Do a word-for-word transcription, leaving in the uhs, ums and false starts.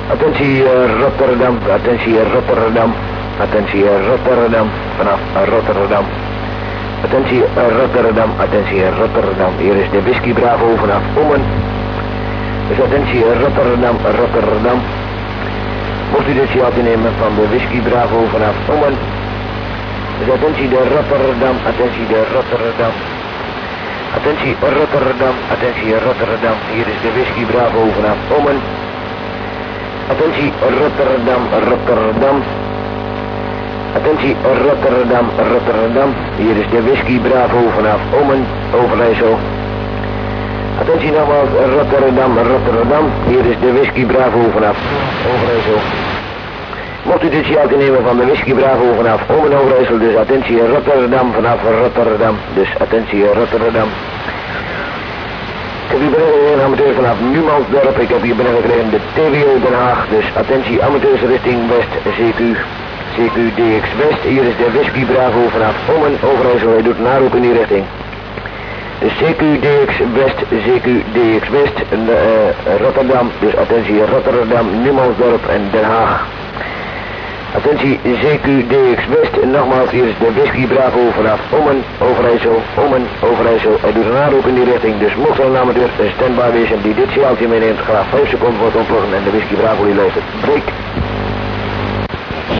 Attentie uh, Rotterdam, attentie Rotterdam, attentie Rotterdam, vanaf Rotterdam. Attentie Rotterdam, attentie Rotterdam. Hier is de Whisky Bravo vanaf Ommen. Dus attentie Rotterdam, Rotterdam. Mocht u dit signaal nemen van de Whisky Bravo vanaf Ommen. Dus attentie de Rotterdam, attentie de Rotterdam. Attentie Rotterdam, attentie Rotterdam. Hier is de Whisky Bravo vanaf Ommen. Attentie Rotterdam, Rotterdam. Attentie Rotterdam, Rotterdam. Hier is de Whisky Bravo vanaf Ommen, Overijssel. Attentie nogmaals Rotterdam, Rotterdam. Hier is de Whisky Bravo vanaf Overijssel. Mocht u dit signaal nemen van de Whisky Bravo vanaf Ommen, Overijssel, dus attentie Rotterdam vanaf Rotterdam. Dus attentie Rotterdam. Ik heb hier binnengekregen amateur vanaf Numansdorp. Ik heb hier binnengekregen de T W O Den Haag. Dus attentie amateurs richting West C Q. C Q D X West. Hier is de Whisky Bravo vanaf Ommen, Overijssel. Hij doet een aanroep in die richting. Dus C Q D X West, C Q D X West, uh, Rotterdam. Dus attentie Rotterdam, Numansdorp en Den Haag. Attentie C Q D X West. Nogmaals, hier is de Whisky Bravo vanaf Ommen, Overijssel, Ommen, Overijssel. Hij doet een aanroep in die richting. Dus mocht er een amateur een standby wezen die dit signaaltje meeneemt, graag vijf seconden wordt ontploffen en de Whisky Bravo die luistert. Break.